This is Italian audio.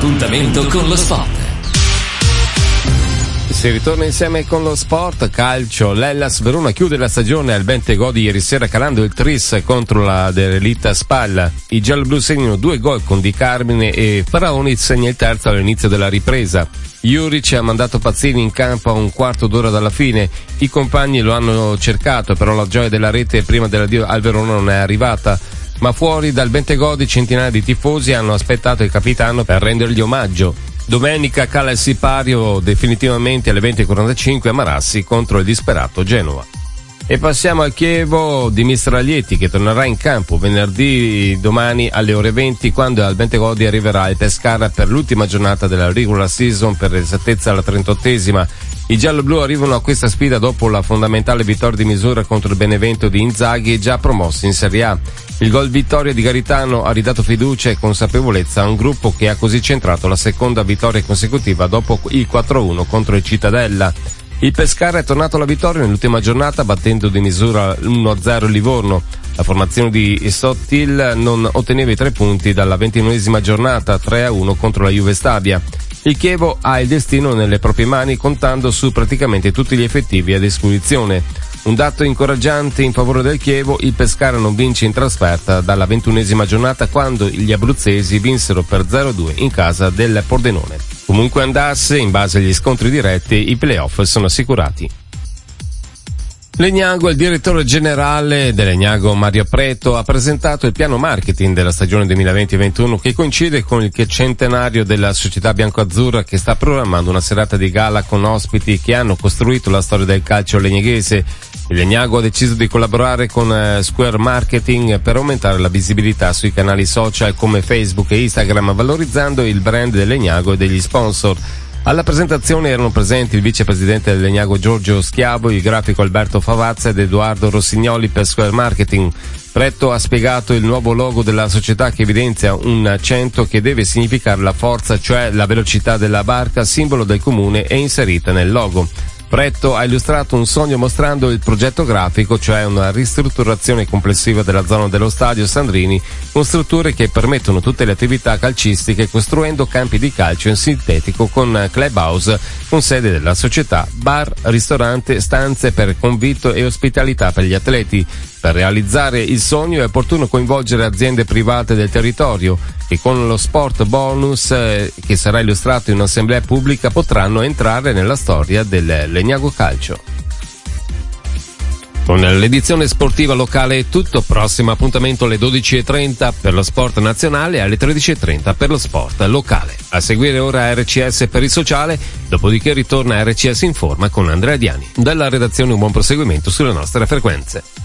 Appuntamento con lo sport. Si ritorna insieme con lo sport calcio. L'Hellas Verona chiude la stagione al Bentegodi ieri sera calando il tris contro la Derelita Spalla. I gialloblu segnano 2 gol con Di Carmine e Faraoni segna il terzo all'inizio della ripresa. Juric ha mandato Pazzini in campo a un quarto d'ora dalla fine. I compagni lo hanno cercato, però la gioia della rete prima dell'addio al Verona non è arrivata. Ma fuori dal Bentegodi centinaia di tifosi hanno aspettato il capitano per rendergli omaggio. Domenica cala il sipario definitivamente alle 20:45 a Marassi contro il disperato Genova. E passiamo al Chievo di Mistralieti, che tornerà in campo venerdì domani alle ore 20, quando al Bentegodi arriverà il Pescara per l'ultima giornata della regular season, per esattezza la 38esima. I gialloblu arrivano a questa sfida dopo la fondamentale vittoria di misura contro il Benevento di Inzaghi, già promossi in Serie A. Il gol vittoria di Garitano ha ridato fiducia e consapevolezza a un gruppo che ha così centrato la seconda vittoria consecutiva dopo il 4-1 contro il Cittadella. Il Pescara è tornato alla vittoria nell'ultima giornata battendo di misura 1-0 il Livorno. La formazione di Sottil non otteneva i 3 punti dalla 29esima giornata, 3-1 contro la Juve Stabia. Il Chievo ha il destino nelle proprie mani, contando su praticamente tutti gli effettivi a disposizione. Un dato incoraggiante in favore del Chievo: il Pescara non vince in trasferta dalla 21esima giornata, quando gli abruzzesi vinsero per 0-2 in casa del Pordenone. Comunque andasse, in base agli scontri diretti, i playoff sono assicurati. Legnago, il direttore generale del Legnago Mario Preto, ha presentato il piano marketing della stagione 2020-21, che coincide con il centenario della società biancoazzurra, che sta programmando una serata di gala con ospiti che hanno costruito la storia del calcio legneghese. Il Legnago ha deciso di collaborare con Square Marketing per aumentare la visibilità sui canali social come Facebook e Instagram, valorizzando il brand del Legnago e degli sponsor. Alla presentazione erano presenti il vicepresidente del Legnago Giorgio Schiavo, il grafico Alberto Favazza ed Edoardo Rossignoli per Square Marketing. Preto ha spiegato il nuovo logo della società, che evidenzia un 100 che deve significare la forza, cioè la velocità della barca, simbolo del comune, e inserita nel logo. Preto ha illustrato un sogno mostrando il progetto grafico, cioè una ristrutturazione complessiva della zona dello stadio Sandrini, con strutture che permettono tutte le attività calcistiche, costruendo campi di calcio in sintetico con clubhouse con sede della società, bar, ristorante, stanze per convitto e ospitalità per gli atleti. Per realizzare il sogno è opportuno coinvolgere aziende private del territorio, che con lo sport bonus che sarà illustrato in un'assemblea pubblica potranno entrare nella storia del Legnago Calcio. Con l'edizione sportiva locale è tutto. Prossimo appuntamento alle 12:30 per lo sport nazionale e alle 13:30 per lo sport locale. A seguire ora RCS per il sociale, dopodiché ritorna RCS Informa con Andrea Diani. Dalla redazione un buon proseguimento sulle nostre frequenze.